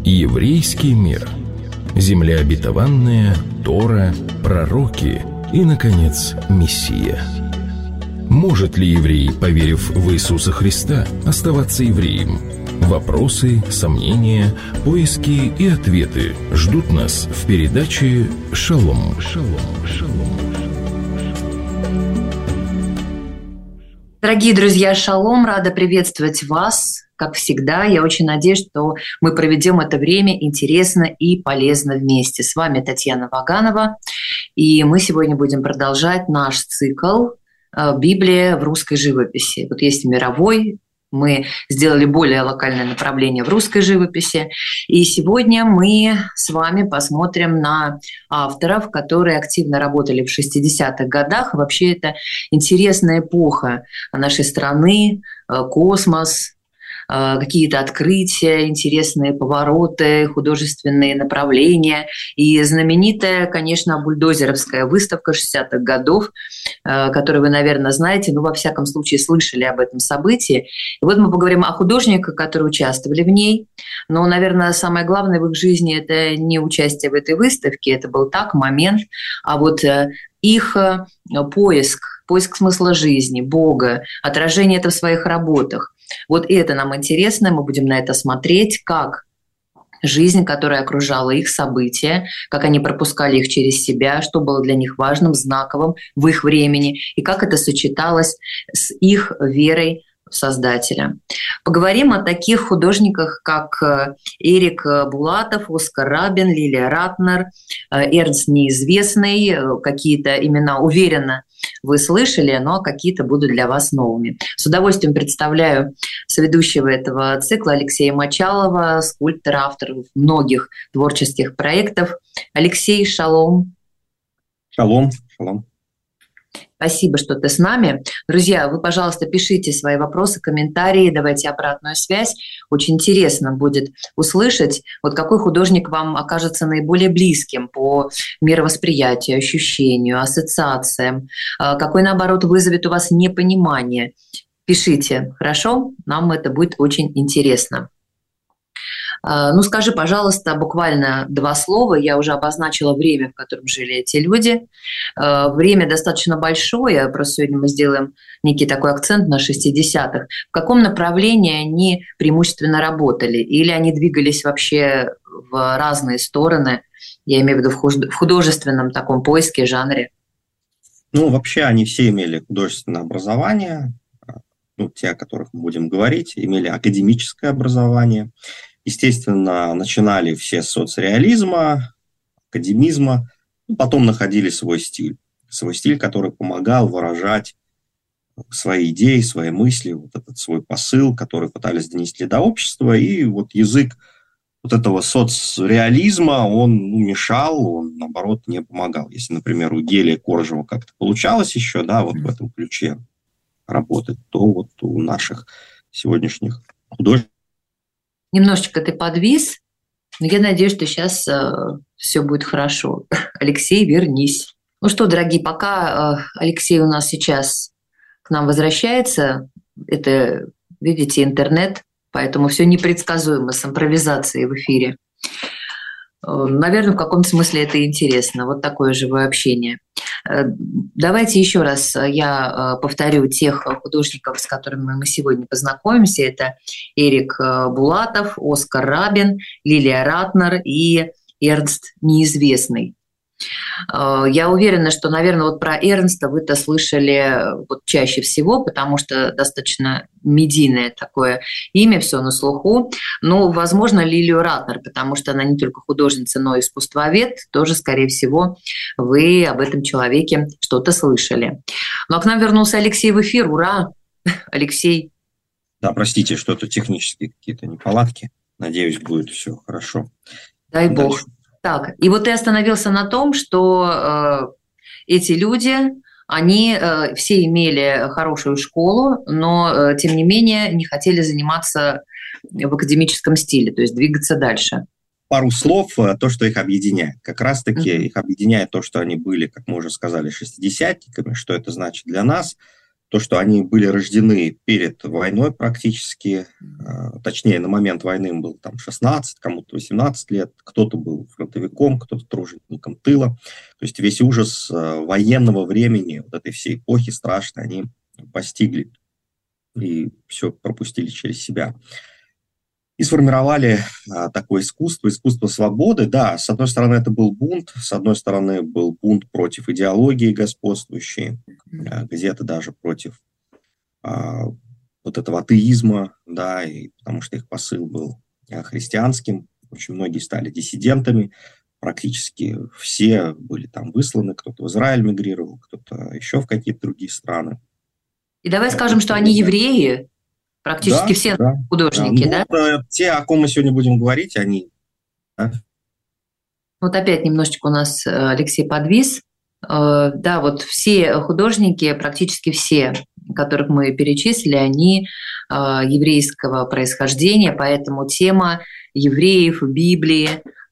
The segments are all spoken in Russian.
Еврейский мир. Земля обетованная, Тора, пророки и, наконец, Мессия. Может ли еврей, поверив в Иисуса Христа, оставаться евреем? Вопросы, сомнения, поиски и ответы ждут нас в передаче «Шалом». Дорогие друзья, шалом, рада приветствовать вас. Как всегда, я очень надеюсь, что мы проведем это время интересно и полезно вместе. С вами Татьяна Ваганова, и мы сегодня будем продолжать наш цикл «Библия в русской живописи». Вот есть мировой, мы сделали более локальное направление в русской живописи. И сегодня мы с вами посмотрим на авторов, которые активно работали в 60-х годах. Вообще это интересная эпоха нашей страны, космос, какие-то открытия, интересные повороты, художественные направления. И знаменитая, конечно, бульдозеровская выставка 60-х годов, которую вы, наверное, знаете, во всяком случае слышали об этом событии. И вот мы поговорим о художниках, которые участвовали в ней. Но, наверное, самое главное в их жизни – это не участие в этой выставке, это был так момент, а вот их поиск смысла жизни, Бога, отражение этого в своих работах. Вот это нам интересно, мы будем на это смотреть, как жизнь, которая окружала их, события, как они пропускали их через себя, что было для них важным, знаковым в их времени, и как это сочеталось с их верой в Создателя. Поговорим о таких художниках, как Эрик Булатов, Оскар Рабин, Лилия Ратнер, Эрнст Неизвестный. Какие-то имена уверенно вы слышали, но какие-то будут для вас новыми. С удовольствием представляю соведущего этого цикла Алексея Мочалова, скульптора, автора многих творческих проектов. Алексей, шалом. Шалом, шалом. Спасибо, что ты с нами. Друзья, вы, пожалуйста, пишите свои вопросы, комментарии, давайте обратную связь. Очень интересно будет услышать, вот какой художник вам окажется наиболее близким по мировосприятию, ощущению, ассоциациям, какой, наоборот, вызовет у вас непонимание. Пишите, хорошо? Нам это будет очень интересно. Скажи, пожалуйста, буквально 2 слова. Я уже обозначила время, в котором жили эти люди. Время достаточно большое, просто сегодня мы сделаем некий такой акцент на 60-х. В каком направлении они преимущественно работали? Или они двигались вообще в разные стороны? Я имею в виду в художественном таком поиске, жанре. Вообще они все имели художественное образование. Те, о которых мы будем говорить, имели академическое образование. Естественно, начинали все с соцреализма, академизма, потом находили свой стиль, который помогал выражать свои идеи, свои мысли, вот этот свой посыл, который пытались донести до общества, и вот язык вот этого соцреализма, он мешал, он, наоборот, не помогал. Если, например, у Гелия Коржева как-то получалось еще, вот в этом ключе работать, то вот у наших сегодняшних художников. Немножечко ты подвис, но я надеюсь, что сейчас все будет хорошо. Алексей, вернись. Ну что, дорогие, пока Алексей у нас сейчас к нам возвращается, это, видите, интернет, поэтому все непредсказуемо с импровизацией в эфире. Наверное, в каком-то смысле это интересно, вот такое живое общение. Давайте еще раз я повторю тех художников, с которыми мы сегодня познакомимся. Это Эрик Булатов, Оскар Рабин, Лилия Ратнер и Эрнст Неизвестный. Я уверена, что, наверное, вот про Эрнста вы-то слышали чаще всего, потому что достаточно медийное такое имя, все на слуху. Возможно, Лилию Ратнер, потому что она не только художница, но и искусствовед. Тоже, скорее всего, вы об этом человеке что-то слышали. А к нам вернулся Алексей в эфир. Ура! Алексей. Да, простите, что-то технические какие-то неполадки. Надеюсь, будет все хорошо. Дай бог. Так, и вот ты остановился на том, что эти люди, они все имели хорошую школу, но, тем не менее, не хотели заниматься в академическом стиле, то есть двигаться дальше. Пару слов, то, что их объединяет. Как раз-таки их объединяет то, что они были, как мы уже сказали, шестидесятниками. Что это значит для нас? то, что они были рождены перед войной практически, точнее, на момент войны им было там 16, кому-то 18 лет, кто-то был фронтовиком, кто-то тружеником тыла. То есть весь ужас военного времени, вот этой всей эпохи страшной, они постигли и все пропустили через себя. И сформировали такое искусство свободы. Да, с одной стороны, это был бунт, с одной стороны, был бунт против идеологии господствующей, где-то даже против вот этого атеизма, да, и потому что их посыл был христианским. Очень многие стали диссидентами, практически все были там высланы, кто-то в Израиль мигрировал, кто-то еще в какие-то другие страны. И давай скажем, что они евреи, практически все художники, да? Те, о ком мы сегодня будем говорить, они... Да? Вот опять немножечко у нас Алексей подвис. Да, вот все художники, практически все, которых мы перечислили, они еврейского происхождения, поэтому тема евреев, Библии,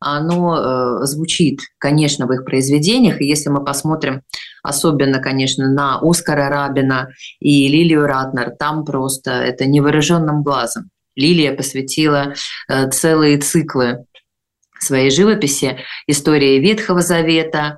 оно звучит, конечно, в их произведениях. И если мы посмотрим особенно, конечно, на Оскара Рабина и Лилию Ратнер, там просто это невооруженным глазом. Лилия посвятила целые циклы своей живописи, истории Ветхого Завета,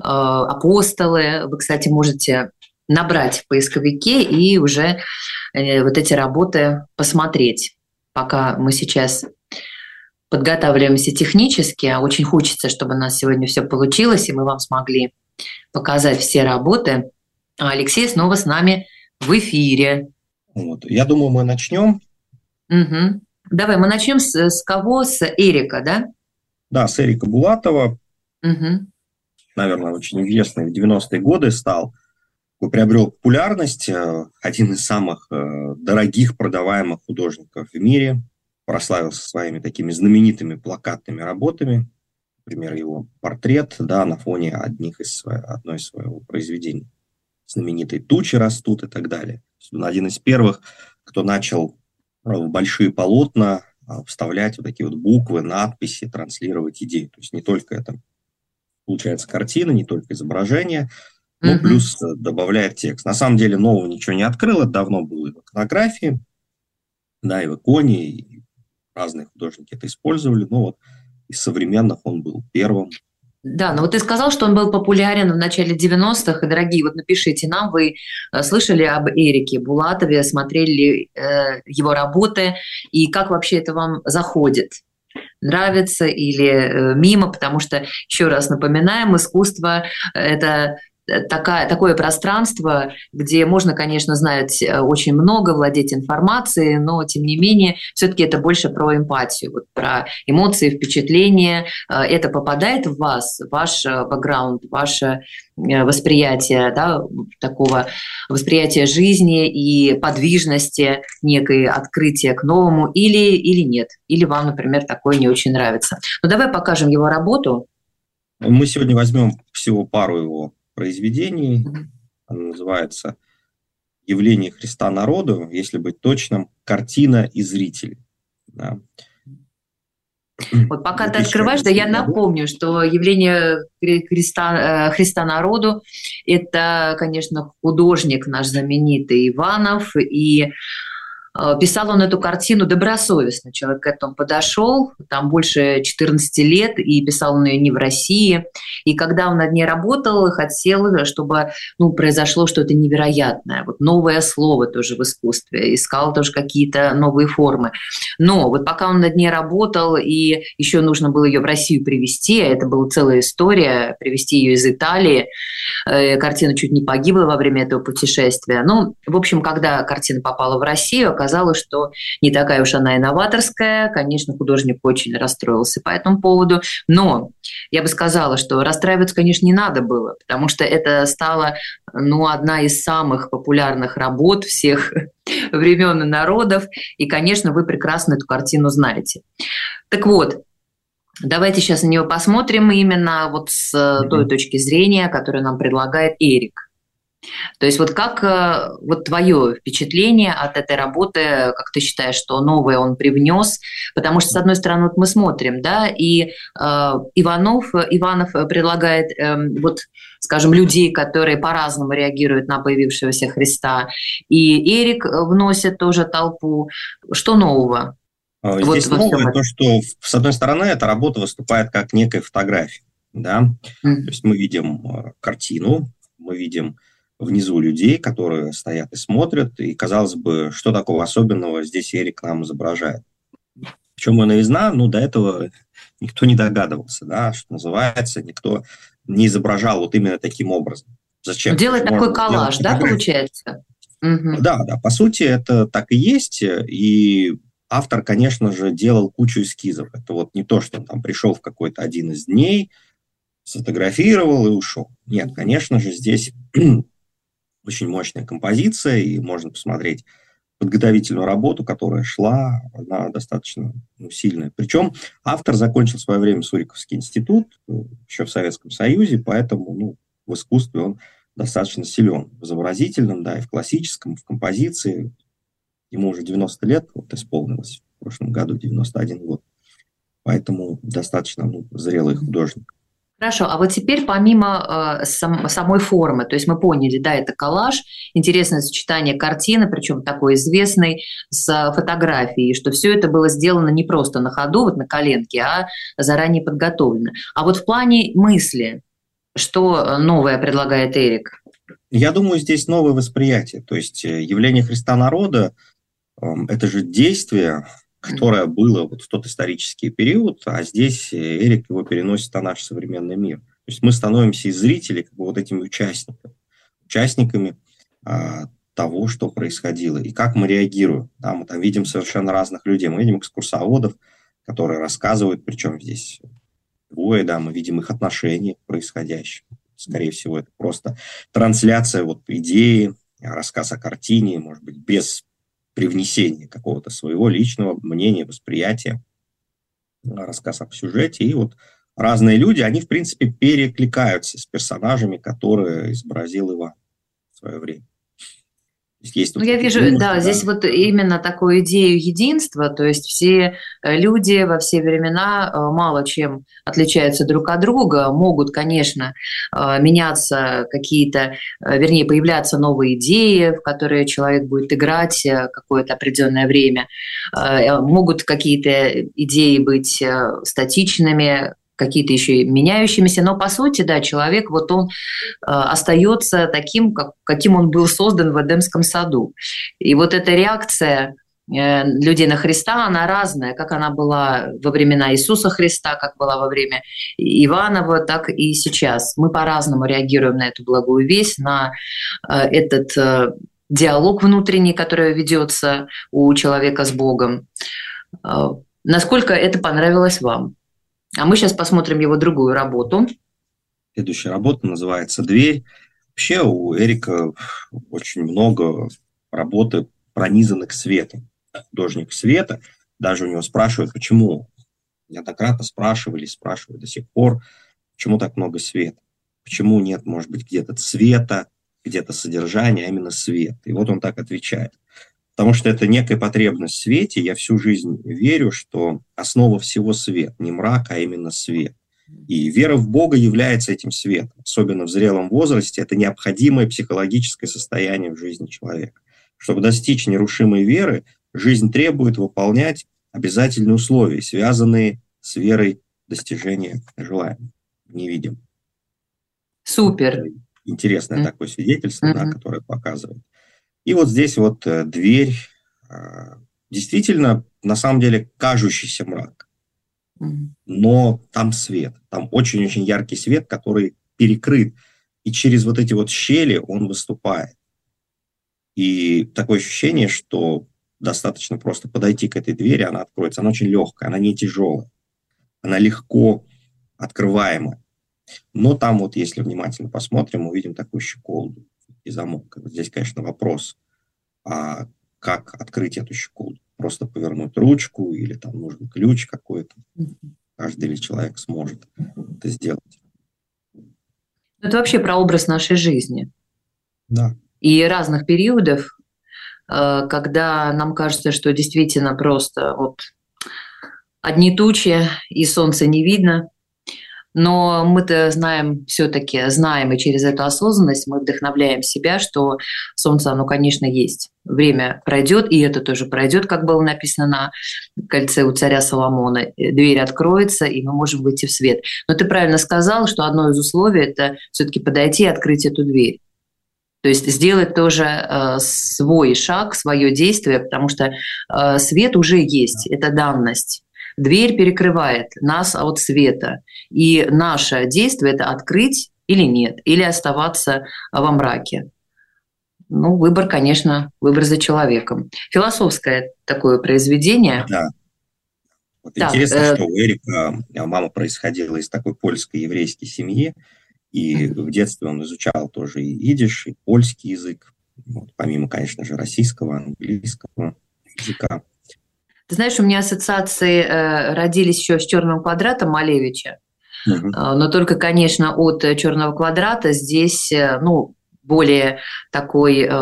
апостолы. Вы, кстати, можете набрать в поисковике и уже вот эти работы посмотреть. Пока мы сейчас подготавливаемся технически, а очень хочется, чтобы у нас сегодня все получилось, и мы вам смогли показать все работы. А Алексей снова с нами в эфире. Вот. Я думаю, мы начнем. Угу. Давай, мы начнем с кого? С Эрика, да? Да, с Эрика Булатова. Угу. Наверное, очень известный в 90-е годы стал. Приобрел популярность. Один из самых дорогих продаваемых художников в мире. Прославился своими такими знаменитыми плакатными работами. Например, его портрет, да, на фоне одной из своего произведения. Знаменитые тучи растут и так далее. Он один из первых, кто начал в большие полотна вставлять вот такие вот буквы, надписи, транслировать идеи. То есть не только это, получается, картина, не только изображение, но плюс добавляет текст. На самом деле нового ничего не открыл, это давно было и в иконографии, да, и в иконе, и разные художники это использовали, но вот из современных он был первым. Да, но вот ты сказал, что он был популярен в начале 90-х, и, дорогие, вот напишите нам, вы слышали об Эрике Булатове, смотрели его работы, и как вообще это вам заходит? Нравится или мимо? Потому что, еще раз напоминаем, искусство – это такое пространство, где можно, конечно, знать очень много, владеть информацией, но, тем не менее, все-таки это больше про эмпатию, вот про эмоции, впечатления. Это попадает в вас, ваш бэкграунд, ваше восприятие, да, такого восприятия жизни и подвижности, некое открытие к новому, или нет, или вам, например, такое не очень нравится. Ну, давай покажем его работу. Мы сегодня возьмем всего пару его произведений. Оно называется «Явление Христа народу», если быть точным, «Картина и зритель». Да. Вот пока ты открываешь, да, я напомню, что «Явление Христа народу» – это, конечно, художник наш знаменитый Иванов, и писал он эту картину добросовестно. Человек к этому подошел, там больше 14 лет, и писал он ее не в России. И когда он над ней работал, хотел, чтобы произошло что-то невероятное. Вот новое слово тоже в искусстве, искал тоже какие-то новые формы. Но вот пока он над ней работал, и еще нужно было ее в Россию привезти, а это была целая история, привезти ее из Италии, картина чуть не погибла во время этого путешествия. Ну, в общем, когда картина попала в Россию, оказалось, что не такая уж она и новаторская. Конечно, художник очень расстроился по этому поводу. Но я бы сказала, что расстраиваться, конечно, не надо было, потому что это стало одна из самых популярных работ всех времен и народов. И, конечно, вы прекрасно эту картину знаете. Так вот, давайте сейчас на нее посмотрим именно вот с той точки зрения, которую нам предлагает Эрик. То есть вот как вот твое впечатление от этой работы, как ты считаешь, что новое он привнес? Потому что, с одной стороны, вот мы смотрим, да, и Иванов предлагает вот, скажем, людей, которые по-разному реагируют на появившегося Христа, и Эрик вносит тоже толпу. Что нового? Вот Здесь во всем новое этом. то, что, с одной стороны, эта работа выступает как некая фотография. Да? То есть мы видим картину, мы видим внизу людей, которые стоят и смотрят, и, казалось бы, что такого особенного здесь Эрик нам изображает. В чем его новизна? Ну, до этого никто не догадывался, да, что называется, никто не изображал вот именно таким образом. Зачем? Делать такой Можно сделать коллаж, да, фотографию. получается? Мгм. Да, да, по сути, это так и есть, и автор, конечно же, делал кучу эскизов. Это вот не то, что он там пришел в какой-то один из дней, сфотографировал и ушел. Нет, конечно же, здесь очень мощная композиция, и можно посмотреть подготовительную работу, которая шла, она достаточно сильная. Причем автор закончил в свое время Суриковский институт еще в Советском Союзе, поэтому в искусстве он достаточно силен. В изобразительном, да, и в классическом, в композиции. Ему уже 90 лет, вот исполнилось в прошлом году, 91 год. Поэтому достаточно зрелый художник. Хорошо, а вот теперь помимо самой формы, то есть мы поняли, да, это коллаж, интересное сочетание картины, причем такой известной, с фотографией, что все это было сделано не просто на ходу, вот на коленке, а заранее подготовлено. А вот в плане мысли, что новое предлагает Эрик? Я думаю, здесь новое восприятие. То есть явление Христа народа – это же действие, которое было вот в тот исторический период, а здесь Эрик его переносит на наш современный мир. То есть мы становимся из зрителей как бы вот этими участниками того, что происходило, и как мы реагируем. Да, мы там видим совершенно разных людей. Мы видим экскурсоводов, которые рассказывают, причем здесь двое, да, мы видим их отношения к происходящему. Скорее всего, это просто трансляция вот идеи, рассказ о картине, может быть, без привнесения какого-то своего личного мнения, восприятия, рассказ об сюжете. И вот разные люди, они, в принципе, перекликаются с персонажами, которые изобразил Иван в свое время. Есть Ну, я вижу, да, здесь вот именно такую идею единства, то есть все люди во все времена мало чем отличаются друг от друга, могут, конечно, меняться какие-то, вернее, появляться новые идеи, в которые человек будет играть какое-то определенное время, могут какие-то идеи быть статичными, какие-то еще и меняющимися, но по сути, да, человек, вот он остается таким, каким он был создан в Эдемском саду. И вот эта реакция людей на Христа, она разная, как она была во времена Иисуса Христа, как была во время Иванова, так и сейчас. Мы по-разному реагируем на эту благую весть, на этот диалог внутренний, который ведется у человека с Богом. Насколько это понравилось вам? А мы сейчас посмотрим его другую работу. Следующая работа называется «Дверь». Вообще у Эрика очень много работы, пронизанных светом. Художник света. Даже у него спрашивают, почему. Неоднократно спрашивали, спрашивают до сих пор, почему так много света. Почему нет, может быть, где-то цвета, где-то содержания, а именно свет. И вот он так отвечает. Потому что это некая потребность в свете. Я всю жизнь верю, что основа всего свет. Не мрак, а именно свет. И вера в Бога является этим светом. Особенно в зрелом возрасте. Это необходимое психологическое состояние в жизни человека. Чтобы достичь нерушимой веры, жизнь требует выполнять обязательные условия, связанные с верой достижения желаемого. Не видим. Супер. Интересное такое свидетельство, да, которое показывает. И вот здесь вот дверь, действительно, на самом деле, кажущийся мрак. Но там свет, там очень-очень яркий свет, который перекрыт. И через вот эти вот щели он выступает. И такое ощущение, что достаточно просто подойти к этой двери, она откроется. Она очень легкая, она не тяжелая. Она легко открываемая. Но там вот, если внимательно посмотрим, увидим такую щеколду и замок. Здесь, конечно, вопрос, а как открыть эту щеколду? Просто повернуть ручку или там нужен ключ какой-то? Каждый ли человек сможет это сделать? Это вообще про образ нашей жизни. Да. И разных периодов, когда нам кажется, что действительно просто вот одни тучи и солнца не видно. Но мы-то знаем, все-таки знаем, и через эту осознанность мы вдохновляем себя, что солнце, оно, конечно, есть. Время пройдет, и это тоже пройдет, как было написано на кольце у царя Соломона. Дверь откроется, и мы можем выйти в свет. Но ты правильно сказал, что одно из условий – это все-таки подойти и открыть эту дверь. То есть сделать тоже свой шаг, свое действие, потому что свет уже есть, это данность. Дверь перекрывает нас от света. И наше действие – это открыть или нет, или оставаться во мраке. Ну, выбор, конечно, выбор за человеком. Философское такое произведение. Да. Вот так, интересно, что у Эрика мама происходила из такой польской еврейской семьи, и в детстве он изучал тоже и идиш, и польский язык, вот, помимо, конечно же, российского, английского языка. Ты знаешь, у меня ассоциации родились еще с «Черным квадратом» Малевича, но только, конечно, от «Черного квадрата» здесь, ну, более такой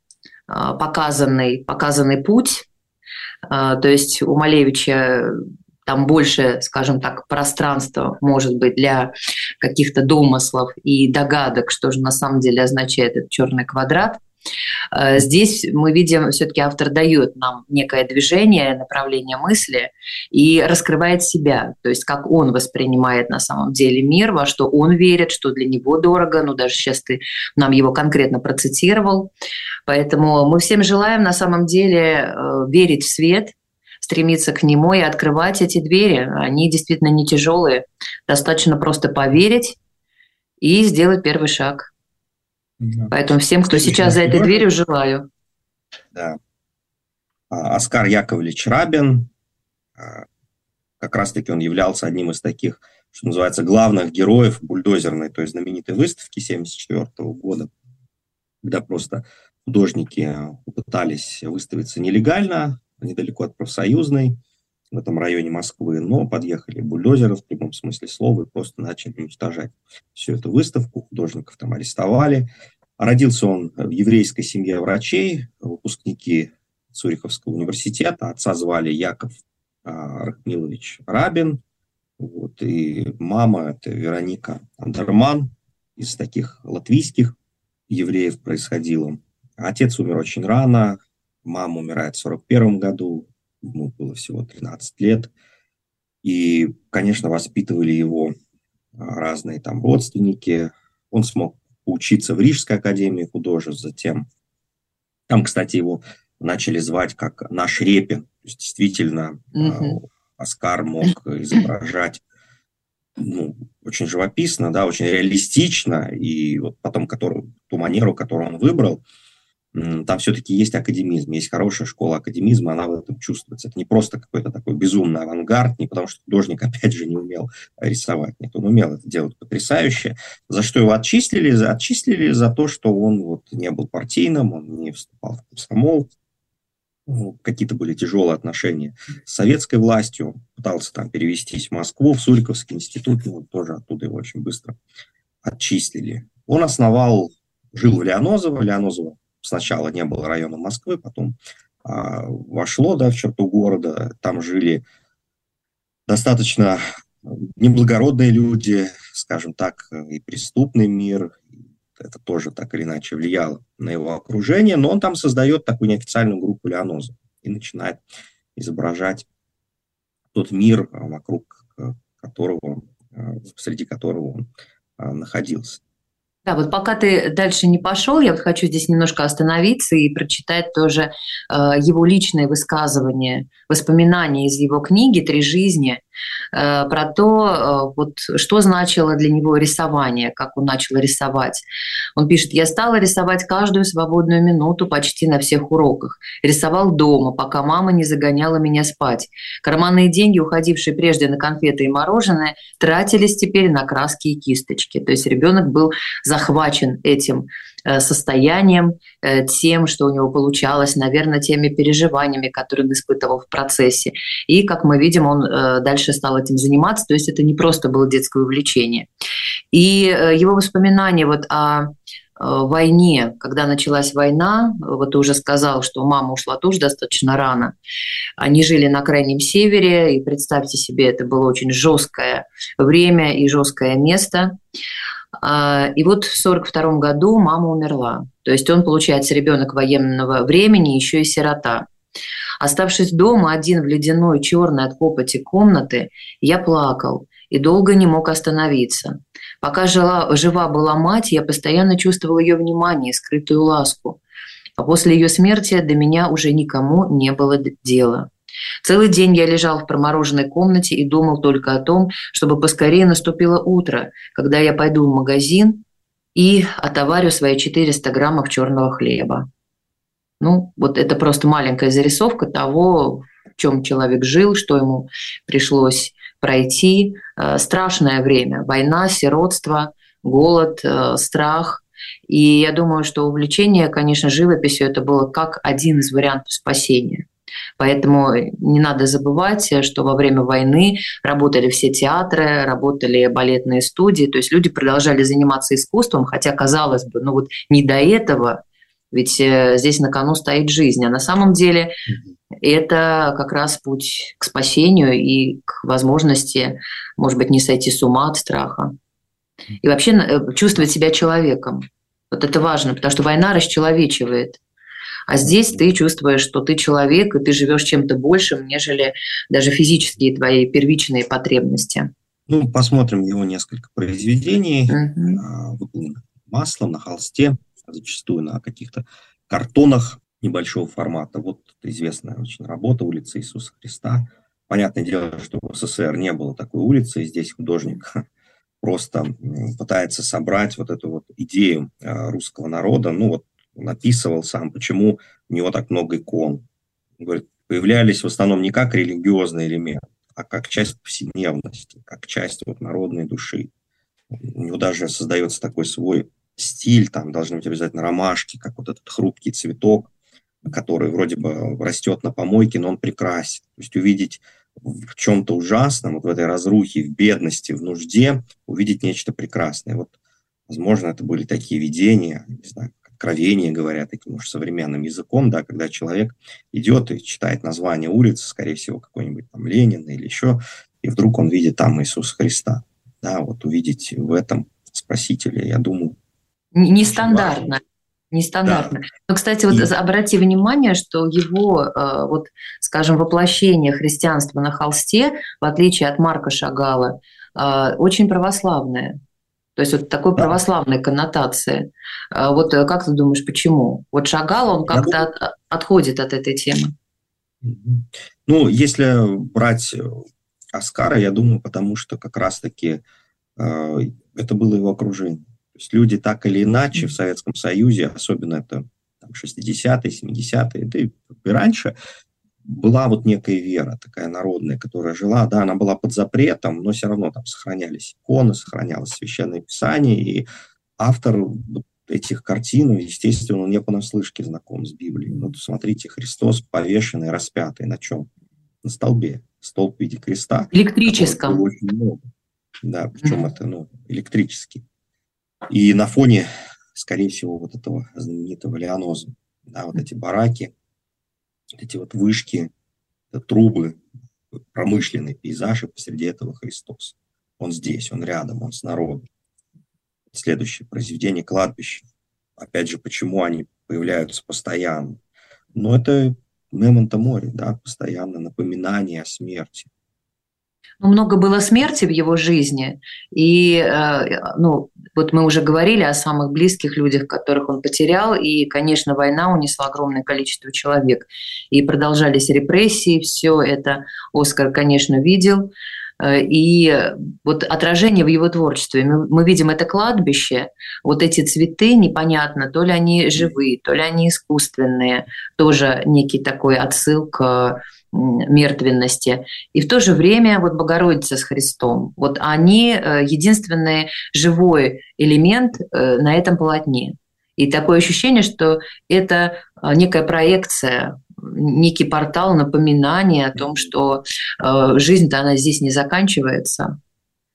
показанный путь. То есть у Малевича там больше, скажем так, пространства, может быть, для каких-то домыслов и догадок, что же на самом деле означает этот черный квадрат. Здесь мы видим, все-таки автор дает нам некое движение, направление мысли и раскрывает себя, то есть как он воспринимает на самом деле мир, во что он верит, что для него дорого, ну даже сейчас ты нам его конкретно процитировал. Поэтому мы всем желаем на самом деле верить в свет, стремиться к нему и открывать эти двери. Они действительно не тяжелые, достаточно просто поверить и сделать первый шаг. Да. Поэтому всем, кто сейчас за этой дверью, желаю. Да. Оскар Яковлевич Рабин, как раз-таки он являлся одним из таких, что называется, главных героев бульдозерной, той знаменитой выставки 1974 года, когда просто художники попытались выставиться нелегально, недалеко от Профсоюзной, в этом районе Москвы, но подъехали бульдозеры в прямом смысле слова и просто начали уничтожать всю эту выставку, художников там арестовали. Родился он в еврейской семье врачей, выпускники Цюриховского университета. Отца звали Яков Рахмилович Рабин, вот, и мама – это Вероника Андерман, из таких латвийских евреев происходила. Отец умер очень рано, мама умирает в 1941 году, ему было всего 13 лет. И, конечно, воспитывали его разные там родственники. Он смог поучиться в Рижской академии художеств, затем там, кстати, его начали звать как наш Репин. То есть, действительно, Оскар мог изображать очень живописно, да, очень реалистично, и вот потом ту манеру, которую он выбрал, там все-таки есть академизм, есть хорошая школа академизма, она в этом чувствуется. Это не просто какой-то такой безумный авангард, не потому что художник, опять же, не умел рисовать. Нет, он умел это делать потрясающе. За что его отчислили? Отчислили за то, что он вот не был партийным, он не вступал в комсомол. Какие-то были тяжелые отношения с советской властью. Пытался там перевестись в Москву, в Суриковский институт, но тоже оттуда его очень быстро отчислили. Он жил в Лианозово. Лианозово сначала не было районом Москвы, потом вошло, да, в черту города. Там жили достаточно неблагородные люди, скажем так, и преступный мир. Это тоже так или иначе влияло на его окружение. Но он там создает такую неофициальную группу Лианозово и начинает изображать тот мир, вокруг которого, среди которого он находился. Да, вот пока ты дальше не пошел, я вот хочу здесь немножко остановиться и прочитать тоже его личные высказывания, воспоминания из его книги «Три жизни», про то, вот, что значило для него рисование, как он начал рисовать. Он пишет: «Я стала рисовать каждую свободную минуту почти на всех уроках. Рисовал дома, пока мама не загоняла меня спать. Карманные деньги, уходившие прежде на конфеты и мороженое, тратились теперь на краски и кисточки». То есть ребенок был захвачен этим состоянием, тем, что у него получалось, наверное, теми переживаниями, которые он испытывал в процессе. И, как мы видим, он дальше стал этим заниматься, то есть это не просто было детское увлечение. И его воспоминания вот о войне, когда началась война, вот ты уже сказал, что мама ушла тоже достаточно рано, они жили на Крайнем Севере, и представьте себе, это было очень жесткое время и жесткое место. И вот в 1942 году мама умерла. То есть он, получается, ребенок военного времени, еще и сирота. Оставшись дома один в ледяной, черной от копоти комнаты, я плакал и долго не мог остановиться. Пока жива была мать, я постоянно чувствовал ее внимание и скрытую ласку. А после ее смерти до меня уже никому не было дела. Целый день я лежал в промороженной комнате и думал только о том, чтобы поскорее наступило утро, когда я пойду в магазин и отоварю свои 400 граммов черного хлеба. Ну, вот это просто маленькая зарисовка того, в чем человек жил, что ему пришлось пройти. Страшное время. Война, сиротство, голод, страх. И я думаю, что увлечение, конечно, живописью это было как один из вариантов спасения. Поэтому не надо забывать, что во время войны работали все театры, работали балетные студии, то есть люди продолжали заниматься искусством, хотя, казалось бы, ну вот не до этого, ведь здесь на кону стоит жизнь, а на самом деле это как раз путь к спасению и к возможности, может быть, не сойти с ума от страха. И вообще чувствовать себя человеком. Вот это важно, потому что война расчеловечивает. А здесь ты чувствуешь, что ты человек, и ты живешь чем-то большим, нежели даже физические твои первичные потребности. Ну, посмотрим его несколько произведений. Выполнено маслом, на холсте, зачастую на каких-то картонах небольшого формата. Вот известная очень работа «Улица Иисуса Христа». Понятное дело, что в СССР не было такой улицы, и здесь художник просто пытается собрать вот эту вот идею русского народа. Ну, вот он описывал сам, почему у него так много икон. Он говорит, появлялись в основном не как религиозный элемент, а как часть повседневности, как часть вот народной души. У него даже создается такой свой стиль, там должны быть обязательно ромашки, как вот этот хрупкий цветок, который вроде бы растет на помойке, но он прекрасен. То есть увидеть в чем-то ужасном, вот в этой разрухе, в бедности, в нужде, увидеть нечто прекрасное. Вот, возможно, это были такие видения, не знаю, откровения, говоря таким уж современным языком, да, когда человек идет и читает название улицы, скорее всего, какой-нибудь там Ленина или еще, и вдруг он видит там Иисуса Христа. Да, вот увидеть в этом Спасителя, я думаю. Нестандартно. Нестандартно. Да. Но, кстати, вот обрати внимание, что его, вот, скажем, воплощение христианства на холсте, в отличие от Марка Шагала, очень православное. То есть вот такой православной коннотации. Вот как ты думаешь, почему? Вот Шагал, он как-то отходит от этой темы. Ну, если брать Оскара, я думаю, потому что как раз-таки это было его окружение. То есть люди так или иначе в Советском Союзе, особенно это там, 60-е, 70-е, да и раньше, была вот некая вера такая народная, которая жила, да, она была под запретом, но все равно там сохранялись иконы, сохранялось Священное Писание, и автор этих картин, естественно, он не понаслышке знаком с Библией. Вот смотрите, Христос повешенный, распятый на чем? На столбе. Столб в виде креста. Электрическом. Очень много. Да, причем это, электрический. И на фоне, скорее всего, вот этого знаменитого Лианоза, да, вот эти бараки, эти вот вышки, трубы, промышленный пейзаж, и посреди этого Христос. Он здесь, он рядом, он с народом. Следующее произведение «Кладбище». Опять же, почему они появляются постоянно? Но это мементо море, да, постоянно напоминание о смерти. Много было смерти в его жизни, и вот мы уже говорили о самых близких людях, которых он потерял, и, конечно, война унесла огромное количество человек, и продолжались репрессии, все это Оскар, конечно, видел, и вот отражение в его творчестве. Мы видим это кладбище, вот эти цветы, непонятно, то ли они живые, то ли они искусственные, тоже некий такой отсыл к мертвенности. И в то же время вот Богородица с Христом, вот они единственный живой элемент на этом полотне. И такое ощущение, что это некая проекция, некий портал, напоминание о том, что жизнь-то она здесь не заканчивается.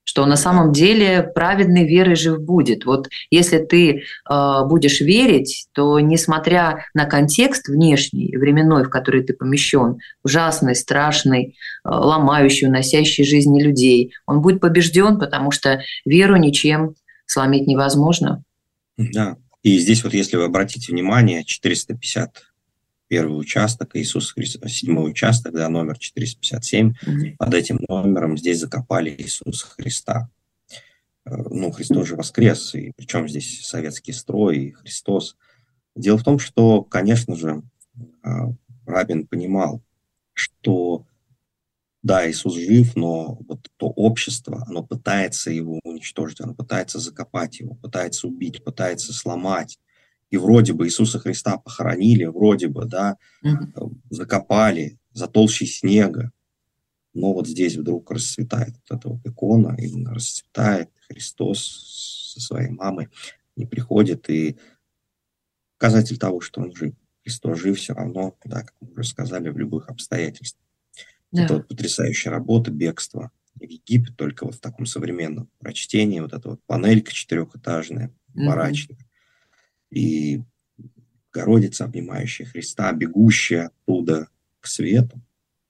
что на самом деле праведный верой жив будет. Вот если ты будешь верить, то несмотря на контекст внешний, временной, в который ты помещен, ужасный, страшный, ломающий, уносящий жизни людей, он будет побежден, потому что веру ничем сломить невозможно. Да, и здесь вот если вы обратите внимание, 451 участок, Иисус Христос, 7 участок, да, номер 457, под этим номером здесь закопали Иисуса Христа. Ну, Христос же воскрес, и причем здесь советский строй и Христос. Дело в том, что, конечно же, Рабин понимал, что да, Иисус жив, но вот то общество, оно пытается его уничтожить, оно пытается закопать его, пытается убить, пытается сломать. И вроде бы Иисуса Христа похоронили, вроде бы, да, закопали за толщей снега, но вот здесь вдруг расцветает вот эта вот икона, именно расцветает Христос со своей мамой, не приходит, и показатель того, что он жив. Христос жив все равно, да, как мы уже сказали, в любых обстоятельствах. Да. Это вот потрясающая работа, бегство в Египет, только вот в таком современном прочтении, вот эта вот панелька четырехэтажная, барачная, и Богородица, обнимающая Христа, бегущая оттуда к свету,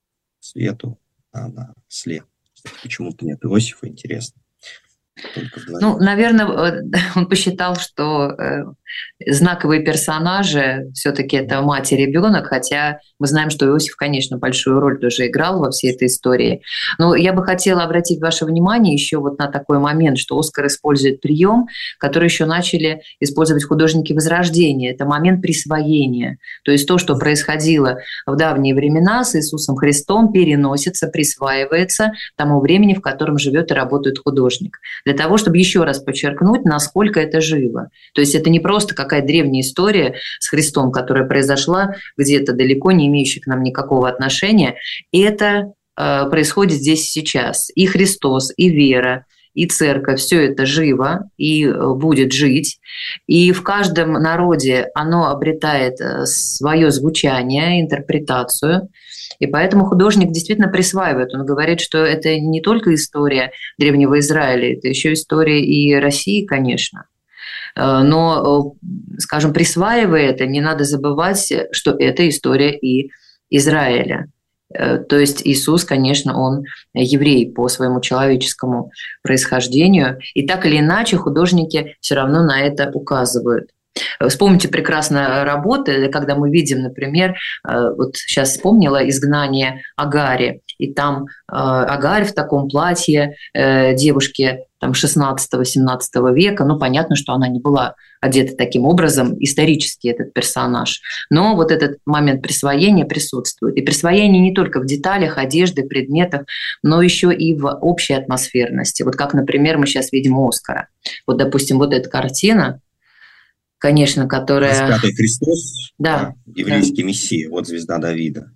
а на след. Почему-то нет Иосифа, интересно. Ну, наверное, он посчитал, что знаковые персонажи все-таки это мать и ребенок, хотя мы знаем, что Иосиф, конечно, большую роль тоже играл во всей этой истории. Но я бы хотела обратить ваше внимание еще вот на такой момент, что Оскар использует прием, который еще начали использовать художники Возрождения. Это момент присвоения. То есть то, что происходило в давние времена с Иисусом Христом, переносится, присваивается тому времени, в котором живет и работает художник. Для того, чтобы еще раз подчеркнуть, насколько это живо. То есть это не просто какая-то древняя история с Христом, которая произошла где-то далеко, не имеющая к нам никакого отношения. Это происходит здесь и сейчас. И Христос, и вера, и церковь, все это живо и будет жить. И в каждом народе оно обретает свое звучание, интерпретацию. И поэтому художник действительно присваивает. Он говорит, что это не только история Древнего Израиля, это еще история и России, конечно. Но, скажем, присваивая это, не надо забывать, что это история и Израиля. То есть Иисус, конечно, он еврей по своему человеческому происхождению. И так или иначе художники все равно на это указывают. Вспомните прекрасно работы, когда мы видим, например, вот сейчас вспомнила «Изгнание Агари», и там Агарь в таком платье девушки там 16-17 века, ну, понятно, что она не была одета таким образом, исторически этот персонаж, но вот этот момент присвоения присутствует. И присвоение не только в деталях, одежды, предметах, но еще и в общей атмосферности. Вот как, например, мы сейчас видим Оскара. Вот, допустим, вот эта картина, конечно, которая... Распятый Христос, да, еврейский мессия, вот звезда Давида.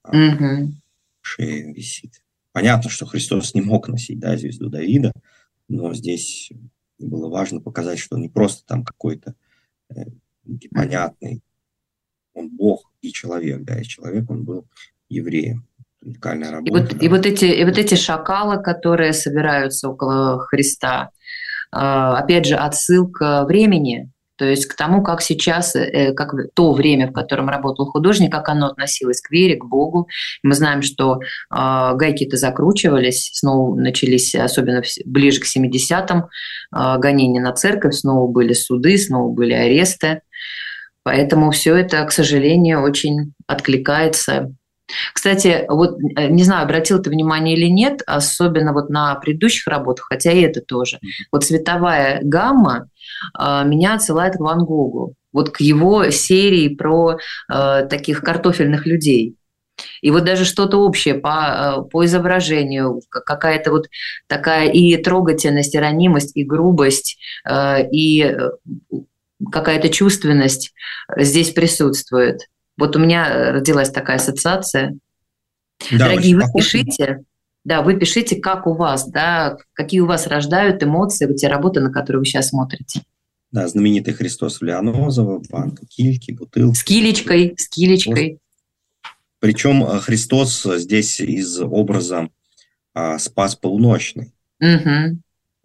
Шея висит. Понятно, что Христос не мог носить, да, звезду Давида, но здесь было важно показать, что он не просто там какой-то непонятный, он Бог и человек, да, и человек, он был евреем. Уникальная работа. И вот эти шакалы, которые собираются около Христа, опять же, отсылка времени, то есть к тому, как сейчас, как то время, в котором работал художник, как оно относилось к вере, к Богу. Мы знаем, что гайки-то закручивались, снова начались, особенно ближе к 70-м, гонения на церковь, снова были суды, снова были аресты. Поэтому все это, к сожалению, очень откликается. Кстати, вот не знаю, обратил ты внимание или нет, особенно вот на предыдущих работах, хотя и это тоже. Вот цветовая гамма меня отсылает к Ван Гогу, вот к его серии про таких картофельных людей. И вот даже что-то общее по изображению, какая-то вот такая и трогательность, и ранимость, и грубость, и какая-то чувственность здесь присутствует. Вот у меня родилась такая ассоциация. Да, дорогие, вы пишите, как у вас, да, какие у вас рождают эмоции, вот те работы, на которые вы сейчас смотрите. Да, знаменитый Христос в Лианозово, банка кильки, бутылки. С килечкой. Причем Христос здесь из образа Спас полуночный. Угу.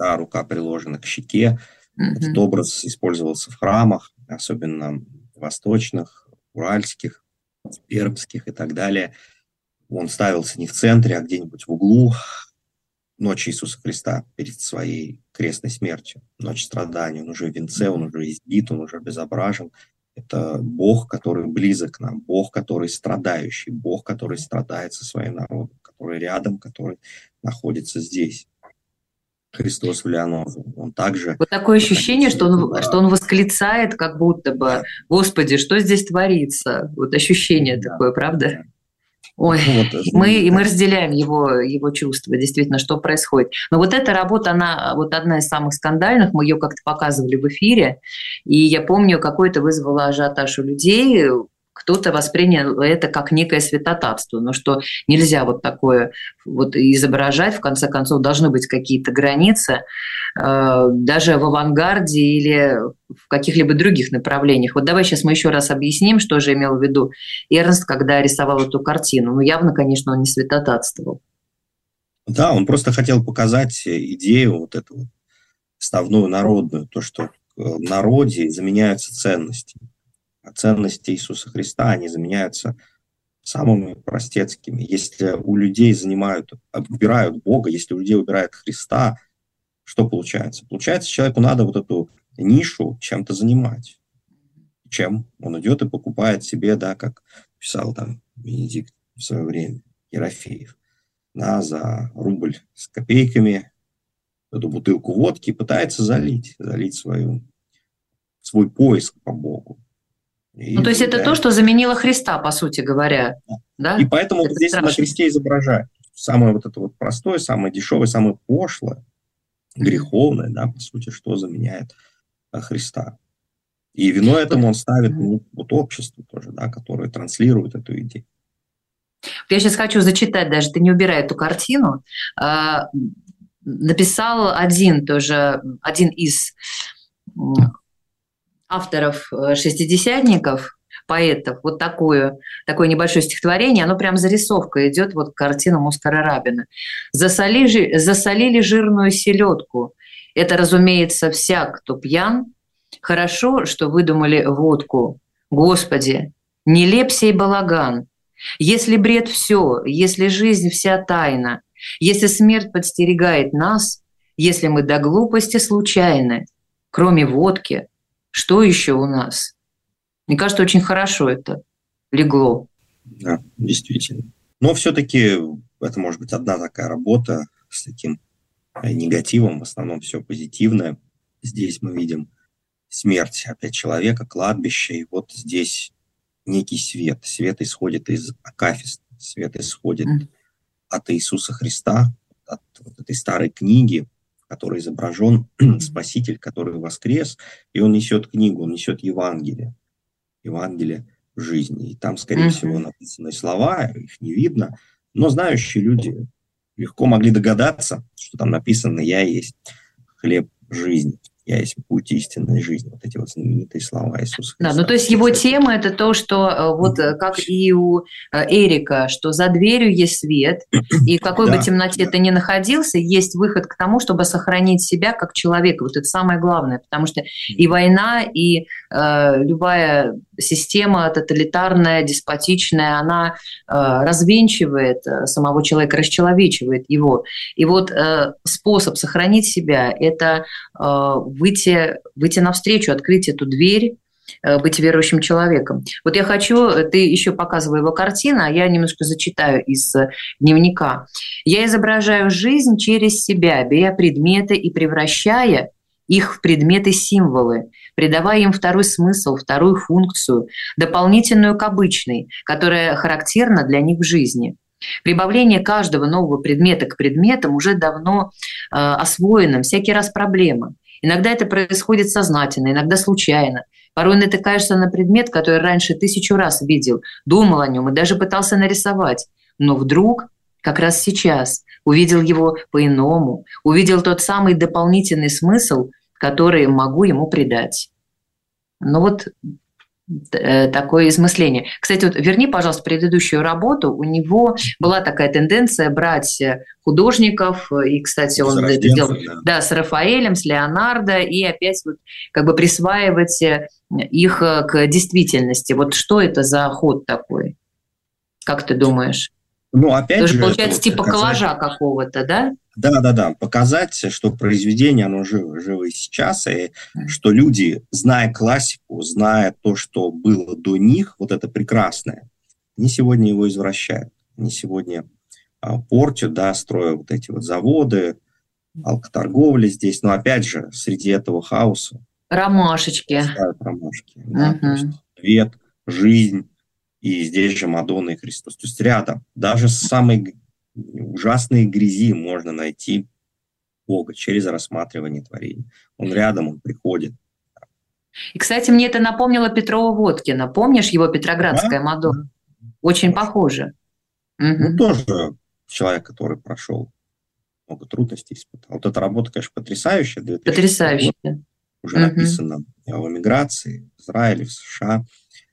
да, рука приложена к щеке. Этот образ использовался в храмах, особенно восточных, уральских, пермских и так далее. Он ставился не в центре, а где-нибудь в углу. Ночь Иисуса Христа перед своей крестной смертью, ночь страданий. Он уже в венце, он уже избит, он уже обезображен. Это Бог, который близок к нам, Бог, который страдающий, Бог, который страдает со своим народом, который рядом, который находится здесь. Христос в Леонозе. Он также... Вот такое ощущение, что он восклицает, как будто бы, да. Господи, что здесь творится? Вот ощущение такое, правда? Ой, мы разделяем его чувства, действительно, что происходит. Но вот эта работа, она вот одна из самых скандальных, мы ее как-то показывали в эфире, и я помню, какой-то вызвала ажиотаж у людей, кто-то воспринял это как некое святотатство, но что нельзя вот такое вот изображать, в конце концов, должны быть какие-то границы, даже в авангарде или в каких-либо других направлениях. Вот давай сейчас мы еще раз объясним, что же имел в виду Эрнст, когда рисовал эту картину. Ну, явно, конечно, он не святотатствовал. Да, он просто хотел показать идею вот эту основную народную, то, что в народе заменяются ценности. А ценности Иисуса Христа, они заменяются самыми простецкими. Если у людей убирают Бога, если у людей убирают Христа, что получается? Получается, человеку надо вот эту нишу чем-то занимать. Чем? Он идет и покупает себе, да, как писал там Бенедикт в свое время, Ерофеев, да, за рубль с копейками эту бутылку водки пытается залить свой поиск по Богу. То есть это то, что заменило Христа, по сути говоря. Да? И поэтому вот здесь на кресте изображают самое вот это вот простое, самое дешевое, самое пошлое, греховное, да, по сути, что заменяет Христа. И виной этому он ставит вот общество тоже, да, которое транслирует эту идею. Я сейчас хочу зачитать, даже ты не убирай эту картину. Написал один из авторов шестидесятников, поэтов, вот такое небольшое стихотворение, оно прям зарисовка идет, вот картина Оскара Рабина. «Засолили жирную селедку. Это, разумеется, всяк, кто пьян. Хорошо, что выдумали водку. Господи, нелеп сей балаган. Если бред все, если жизнь вся тайна, если смерть подстерегает нас, если мы до глупости случайны, кроме водки, что еще у нас?» Мне кажется, очень хорошо это легло. Да, действительно. Но все-таки это может быть одна такая работа с таким негативом, в основном все позитивное. Здесь мы видим смерть опять человека, кладбище, и вот здесь некий свет. Свет исходит из акафиста, свет исходит от Иисуса Христа, от вот этой старой книги, в которой изображен Спаситель, который воскрес, и он несет книгу, он несет Евангелие жизни. И там, скорее всего, написаны слова, их не видно, но знающие люди легко могли догадаться, что там написано «Я есть хлеб жизни». «Я есть путь истинной жизни». Вот эти вот знаменитые слова Иисуса Христа. Да, ну то есть его тема – это то, что вот как и у Эрика, что за дверью есть свет, и в какой бы темноте ты ни находился, есть выход к тому, чтобы сохранить себя как человека. Вот это самое главное, потому что и война, и любая система тоталитарная, деспотичная, она развенчивает самого человека, расчеловечивает его. И вот способ сохранить себя – это выйти навстречу, открыть эту дверь, быть верующим человеком. Вот я хочу, ты еще показывай его картину, а я немножко зачитаю из дневника. «Я изображаю жизнь через себя, беря предметы и превращая их в предметы-символы, придавая им второй смысл, вторую функцию, дополнительную к обычной, которая характерна для них в жизни. Прибавление каждого нового предмета к предметам уже давно освоено, всякий раз проблема. Иногда это происходит сознательно, иногда случайно. Порой натыкаешься на предмет, который раньше 1000 раз видел, думал о нем и даже пытался нарисовать. Но вдруг, как раз сейчас, увидел его по-иному, увидел тот самый дополнительный смысл, который могу ему придать». Ну вот такое измысление. Кстати, вот верни, пожалуйста, предыдущую работу. У него была такая тенденция брать художников, и, кстати, он это сделал, да, с Рафаэлем, с Леонардо, и опять вот как бы присваивать их к действительности. Вот что это за ход такой? Как ты думаешь? Ну, опять тоже же, получается типа коллажа какого-то, да? Да. Показать, что произведение, оно живо и сейчас, и что люди, зная классику, зная то, что было до них, вот это прекрасное, они сегодня его извращают. Они сегодня портят, да, строя вот эти вот заводы, алкоторговля здесь. Но опять же, среди этого хаоса ромашечки. Ромашки. Да, то есть свет, жизнь, и здесь же Мадонна и Христос. То есть рядом. Даже с самой ужасной грязи можно найти Бога через рассматривание творений. Он рядом, он приходит. И, кстати, мне это напомнило Петрова-Водкина. Помнишь его Петроградская Мадонна? Очень похоже. Ну, тоже человек, который прошел много трудностей, испытал. Вот эта работа, конечно, потрясающая. Потрясающая. Уже написана в эмиграции, в Израиле, в США.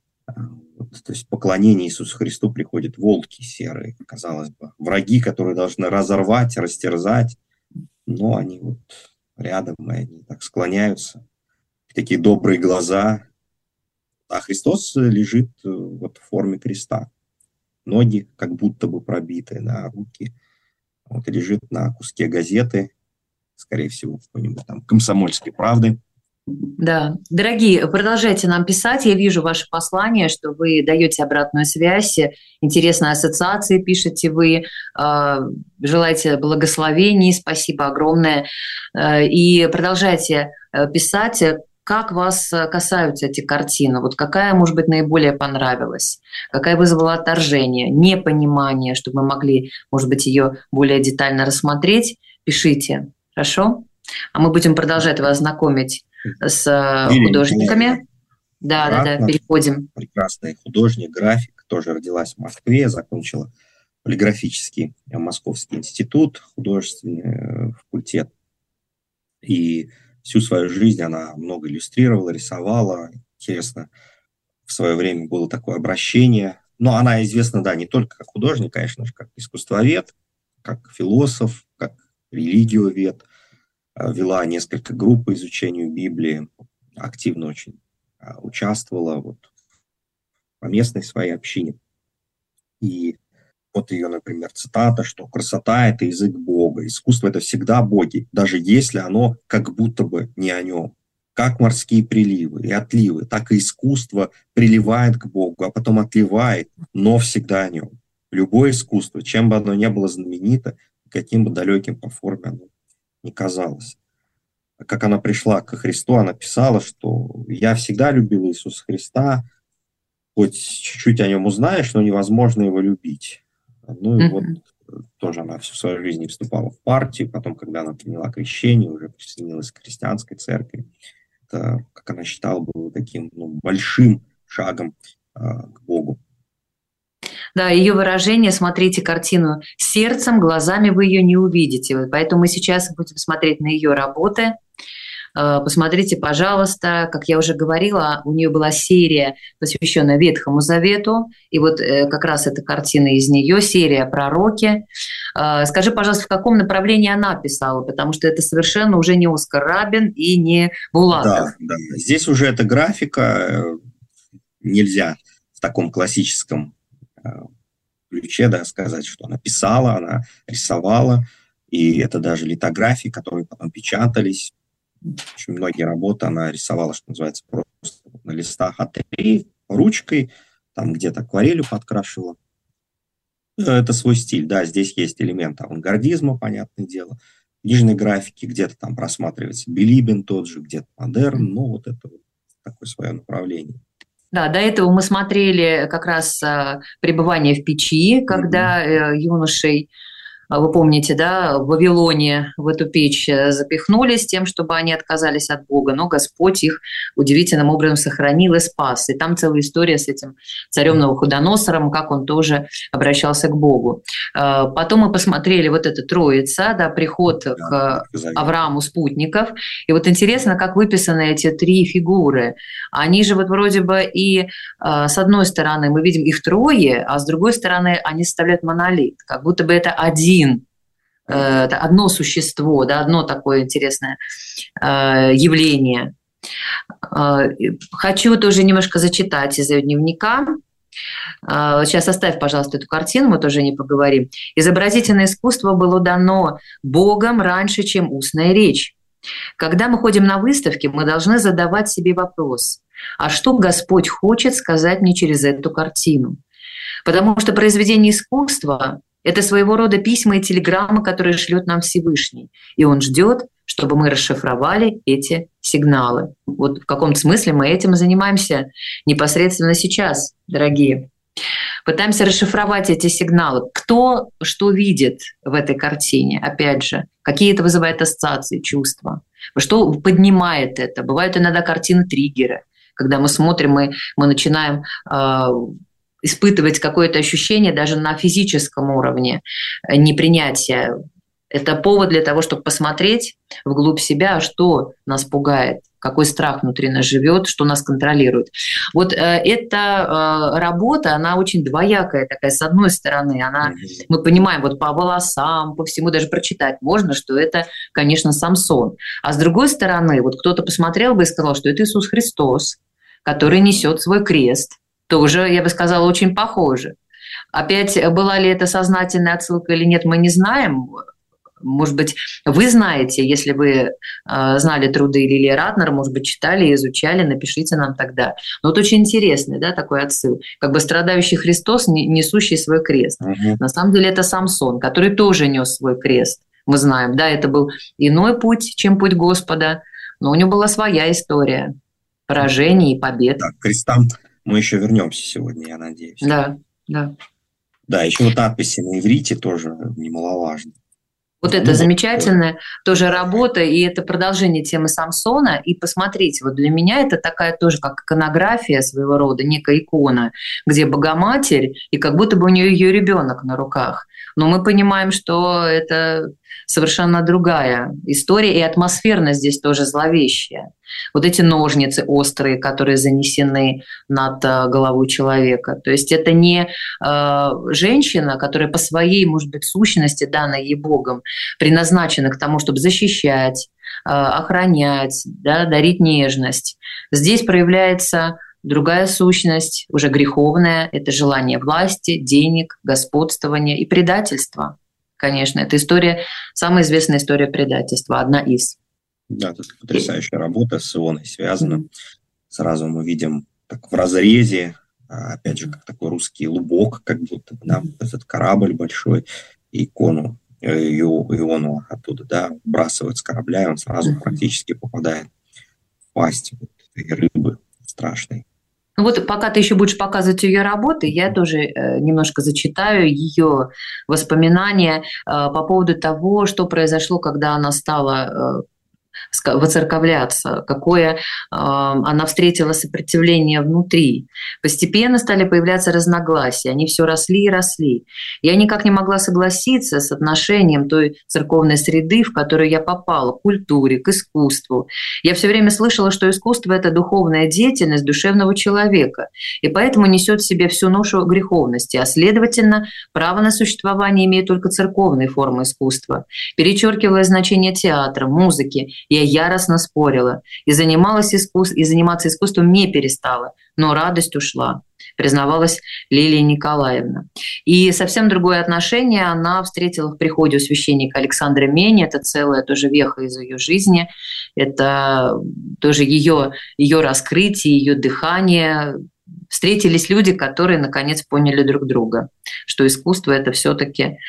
То есть поклонение Иисусу Христу приходят волки серые, казалось бы, враги, которые должны разорвать, растерзать, но они вот рядом, и они так склоняются, такие добрые глаза. А Христос лежит вот в форме креста. Ноги как будто бы пробиты, да, руки. Вот лежит на куске газеты, скорее всего, какой-нибудь там «Комсомольской правды». Да, дорогие, продолжайте нам писать. Я вижу ваше послание, что вы даете обратную связь, интересные ассоциации пишете вы, желаете благословений, спасибо огромное. И продолжайте писать, как вас касаются эти картины. Вот какая, может быть, наиболее понравилась, какая вызвала отторжение, непонимание, чтобы мы могли, может быть, ее более детально рассмотреть. Пишите, хорошо? А мы будем продолжать вас знакомить с художниками. Да, переходим. Прекрасный художник, график, тоже родилась в Москве, закончила полиграфический Московский институт, художественный факультет. И всю свою жизнь она много иллюстрировала, рисовала. Интересно, в свое время было такое обращение. Но она известна, да, не только как художник, конечно же, как искусствовед, как философ, как религиовед. Вела несколько групп по изучению Библии, активно очень участвовала вот по местной своей общине. И вот ее, например, цитата, что красота – это язык Бога, искусство – это всегда боги, даже если оно как будто бы не о нем. Как морские приливы и отливы, так и искусство приливает к Богу, а потом отливает, но всегда о нем. Любое искусство, чем бы оно ни было знаменито, каким бы далеким по форме оно не казалось. Как она пришла ко Христу, она писала, что «я всегда любила Иисуса Христа, хоть чуть-чуть о нем узнаешь, но невозможно его любить». Ну и вот тоже она всю свою жизнь вступала в партию, потом, когда она приняла крещение, уже присоединилась к христианской церкви. Это, как она считала, было таким большим шагом к Богу. Да, ее выражение «смотрите картину сердцем, глазами вы ее не увидите». Поэтому мы сейчас будем смотреть на ее работы. Посмотрите, пожалуйста, как я уже говорила, у нее была серия, посвященная Ветхому Завету, и вот как раз эта картина из нее, серия «Пророки». Скажи, пожалуйста, в каком направлении она писала, потому что это совершенно уже не Оскар Рабин и не Булатов. Да. Здесь уже эта графика, нельзя в таком классическом ключе, да, сказать, что она писала, она рисовала, и это даже литографии, которые потом печатались. Очень многие работы она рисовала, что называется, просто на листах А3, ручкой, там где-то акварелью подкрашивала. Это свой стиль, да, здесь есть элемент авангардизма, понятное дело, книжной графики, где-то там просматривается Билибин тот же, где-то модерн, но вот это вот такое свое направление. Да, до этого мы смотрели как раз «Пребывание в печи», когда юношей вы помните, да, в Вавилоне в эту печь запихнули с тем, чтобы они отказались от Бога, но Господь их удивительным образом сохранил и спас. И там целая история с этим царем Навуходоносором, как он тоже обращался к Богу. Потом мы посмотрели вот это Троица, да, приход к Аврааму спутников. И вот интересно, как выписаны эти три фигуры. Они же вот вроде бы и с одной стороны мы видим их трое, а с другой стороны они составляют монолит, как будто бы это одно существо, да, одно такое интересное явление. Хочу тоже немножко зачитать из ее дневника. Сейчас оставь, пожалуйста, эту картину, мы тоже не поговорим. Изобразительное искусство было дано Богом раньше, чем устная речь. Когда мы ходим на выставки, мы должны задавать себе вопрос: а что Господь хочет сказать мне через эту картину? Потому что произведение искусства – это своего рода письма и телеграммы, которые шлет нам Всевышний. И Он ждет, чтобы мы расшифровали эти сигналы. Вот в каком-то смысле мы этим и занимаемся непосредственно сейчас, дорогие. Пытаемся расшифровать эти сигналы. Кто что видит в этой картине? Опять же, какие это вызывает ассоциации, чувства? Что поднимает это? Бывают иногда картины-триггеры. Когда мы смотрим, мы начинаем испытывать какое-то ощущение даже на физическом уровне непринятия. Это повод для того, чтобы посмотреть вглубь себя, что нас пугает, какой страх внутри нас живет, что нас контролирует. Вот эта работа, она очень двоякая такая. С одной стороны, мы понимаем вот по волосам, по всему даже прочитать можно, что это, конечно, Самсон. А с другой стороны, вот кто-то посмотрел бы и сказал, что это Иисус Христос, который несет свой крест. Тоже, я бы сказала, очень похоже. Опять, была ли это сознательная отсылка или нет, мы не знаем. Может быть, вы знаете, если вы знали труды Лилии Ратнер, может быть, читали, изучали, напишите нам тогда. Но вот очень интересный, да, такой отсыл. Как бы страдающий Христос, несущий свой крест. На самом деле это Самсон, который тоже нес свой крест. Мы знаем, да, это был иной путь, чем путь Господа, но у него была своя история поражений и побед. Да, к крестам мы еще вернемся сегодня, я надеюсь. Да, да. Да, еще вот надписи на иврите тоже немаловажны. Вот это замечательная тоже работа, и это продолжение темы Самсона. И посмотрите, вот для меня это такая тоже как иконография своего рода, некая икона, где Богоматерь, и как будто бы у нее ее ребенок на руках. Но мы понимаем, что это совершенно другая история, и атмосферно здесь тоже зловещая. Вот эти ножницы острые, которые занесены над головой человека. То есть это не женщина, которая по своей, может быть, сущности, данной ей Богом, предназначена к тому, чтобы защищать, охранять, да, дарить нежность. Здесь проявляется другая сущность, уже греховная, это желание власти, денег, господствования и предательства. Конечно, это история, самая известная история предательства, одна из. Да, это потрясающая работа с Ионой связана. Сразу мы видим так в разрезе, опять же, как такой русский лубок, как будто, да, этот корабль большой, и икону Иону оттуда, да, вбрасывают с корабля, и он сразу практически попадает в пасть вот этой рыбы страшной. Ну вот пока ты еще будешь показывать ее работы, я тоже немножко зачитаю ее воспоминания по поводу того, что произошло, когда она стала воцерковляться, какое она встретила сопротивление внутри. Постепенно стали появляться разногласия, они все росли и росли. Я никак не могла согласиться с отношением той церковной среды, в которую я попала, к культуре, к искусству. Я все время слышала, что искусство – это духовная деятельность душевного человека, и поэтому несет в себе всю ношу греховности, а следовательно, право на существование имеет только церковные формы искусства. Перечеркивая значение театра, музыки, я яростно спорила и заниматься искусством не перестала, но радость ушла, признавалась Лилия Николаевна. И совсем другое отношение она встретила в приходе у священника Александра Мени. Это целая тоже веха из ее жизни. Это тоже ее раскрытие, ее дыхание. Встретились люди, которые наконец поняли друг друга, что искусство – это все-таки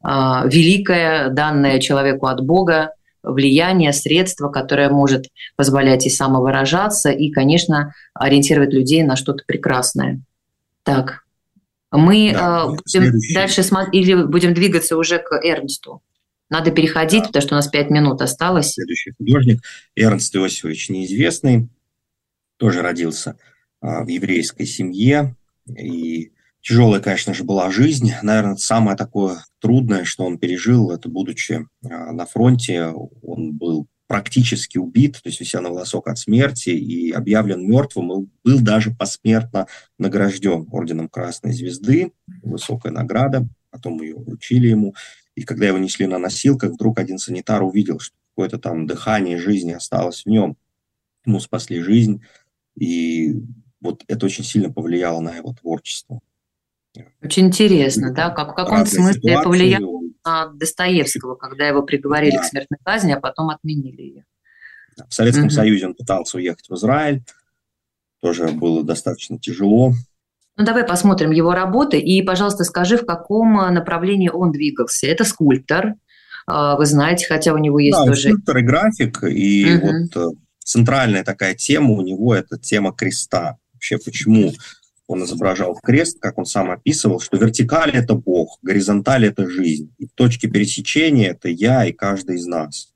великое, данное человеку от Бога, влияние, средство, которое может позволять и самовыражаться, и, конечно, ориентировать людей на что-то прекрасное. Так, Мы будем дальше или будем двигаться уже к Эрнсту? Надо переходить, потому что у нас 5 минут осталось. Следующий художник Эрнст Иосифович Неизвестный тоже родился в еврейской семье. И тяжелая, конечно же, была жизнь. Наверное, самое такое трудное, что он пережил, это будучи на фронте, он был практически убит, то есть висел на волосок от смерти и объявлен мертвым, и был даже посмертно награжден орденом Красной Звезды, высокая награда, потом ее вручили ему. И когда его несли на носилках, вдруг один санитар увидел, что какое-то там дыхание жизни осталось в нем. Ему спасли жизнь, и вот это очень сильно повлияло на его творчество. Очень интересно, да, в каком смысле повлияло на Достоевского, когда его приговорили к смертной казни, а потом отменили ее. В Советском Союзе он пытался уехать в Израиль, тоже было достаточно тяжело. Ну, давай посмотрим его работы, и, пожалуйста, скажи, в каком направлении он двигался. Это скульптор, вы знаете, хотя у него есть тоже... скульптор и график, и вот центральная такая тема у него – это тема креста. Вообще, почему он изображал крест, как он сам описывал, что вертикаль – это Бог, горизонталь – это жизнь, и точки пересечения – это я и каждый из нас.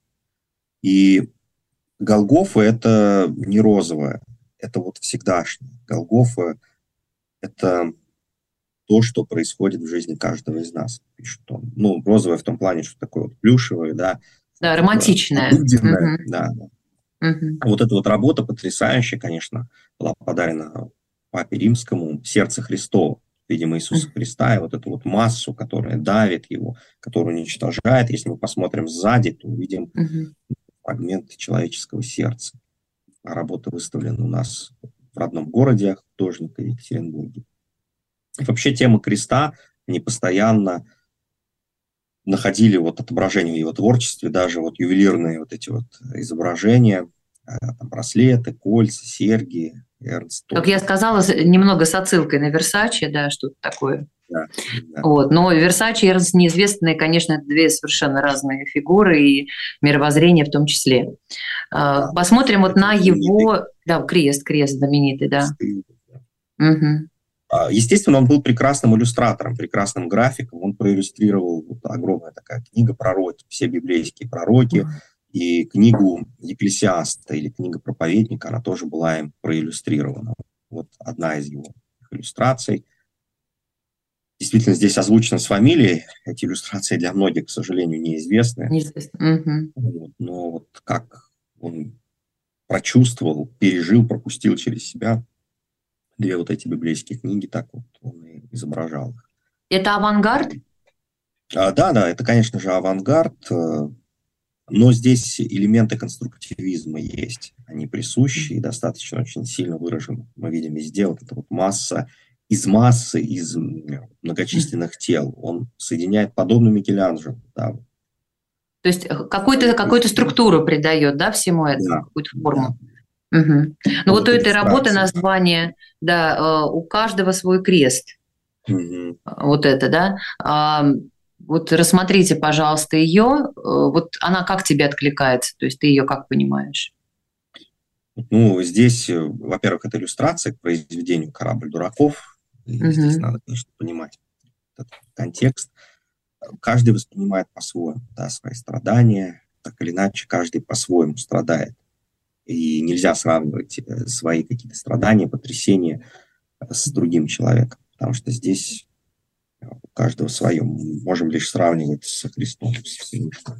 И Голгофа – это не розовая, это вот всегдашняя. Голгофа – это то, что происходит в жизни каждого из нас, пишет он. Ну, розовая в том плане, что такое вот плюшевое, да. Да, романтичная. Да. Вот эта вот работа потрясающая, конечно, была подарена Папе Римскому, «Сердце Христово», видимо, Иисуса Христа, и вот эту вот массу, которая давит его, которая уничтожает. Если мы посмотрим сзади, то увидим фрагменты человеческого сердца. А работа выставлена у нас в родном городе художника Екатеринбурге. И вообще тема креста не постоянно находили вот отображение в его творчестве, даже вот ювелирные вот эти вот изображения, там браслеты, кольца, серьги. Эрнст. Как я сказала, немного с отсылкой на Версаче, да, что-то такое. Да. Вот. Но Версаче и Эрнст Неизвестный, конечно, это две совершенно разные фигуры и мировоззрение в том числе. Посмотрим вот на его... Да, крест знаменитый, да. Естественно, он был прекрасным иллюстратором, прекрасным графиком. Он проиллюстрировал вот огромная такая книга «Пророки», все библейские пророки, и книгу Екклесиаста или книга Проповедника, она тоже была им проиллюстрирована. Вот одна из его иллюстраций. Действительно, здесь озвучено с фамилией. Эти иллюстрации для многих, к сожалению, неизвестны. Но вот как он прочувствовал, пережил, пропустил через себя две вот эти библейские книги, так вот он и изображал их. Это авангард? Да, это, конечно же, авангард, но здесь элементы конструктивизма есть. Они присущи и достаточно очень сильно выражены. Мы видим везде вот эта вот масса, из многочисленных тел. Он соединяет подобно Микеланджело. Да. То есть какую-то структуру придает, да, всему этому, какую-то форму. Да. Ну вот у этой работы название, да, у каждого свой крест. Вот это, да. Вот рассмотрите, пожалуйста, ее. Вот она как тебе откликается? То есть ты ее как понимаешь? Ну, здесь, во-первых, это иллюстрация к произведению «Корабль дураков». Здесь надо, конечно, понимать этот контекст. Каждый воспринимает по-своему, да, свои страдания. Так или иначе, каждый по-своему страдает. И нельзя сравнивать свои какие-то страдания, потрясения с другим человеком. Потому что здесь у каждого свое. Мы можем лишь сравнивать со Христом, с Всевышним.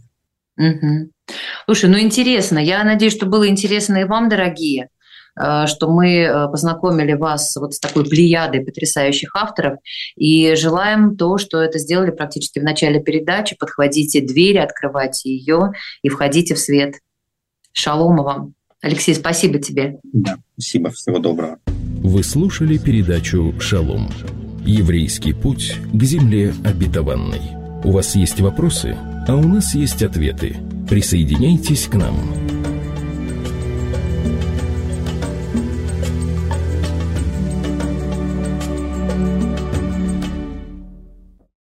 Слушай, ну интересно. Я надеюсь, что было интересно и вам, дорогие, что мы познакомили вас вот с такой плеядой потрясающих авторов. И желаем то, что это сделали практически в начале передачи. Подходите двери, открывайте ее и входите в свет. Шалома вам. Алексей, спасибо тебе. Да, спасибо. Всего доброго. Вы слушали передачу «Шалом». Еврейский путь к земле обетованной. У вас есть вопросы, а у нас есть ответы. Присоединяйтесь к нам.